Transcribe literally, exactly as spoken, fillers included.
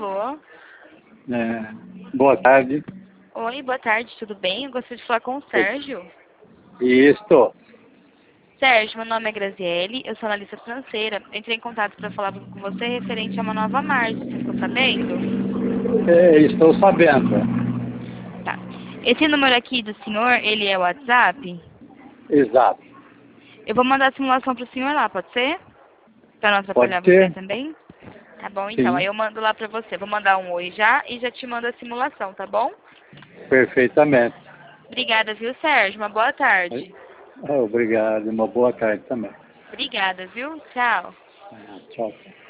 Alô? É, boa tarde. Oi, boa tarde, tudo bem? Eu gostaria de falar com o Sérgio. Isto. Sérgio, meu nome é Graziele, eu sou analista financeira. Eu entrei em contato para falar com você referente a uma nova margem, você ficou sabendo? É, estou sabendo. Tá. Esse número aqui do senhor, ele é o WhatsApp? Exato. Eu vou mandar a simulação para o senhor lá, pode ser? Para não Pode atrapalhar você ser? também? Tá bom, então. Aí Sim, eu mando lá para você. Vou mandar um oi já e já te mando a simulação, tá bom? perfeitamente. Obrigada, viu, Sérgio? Uma boa tarde. Obrigado. Uma boa tarde também. Obrigada, viu? Tchau. Ah, tchau.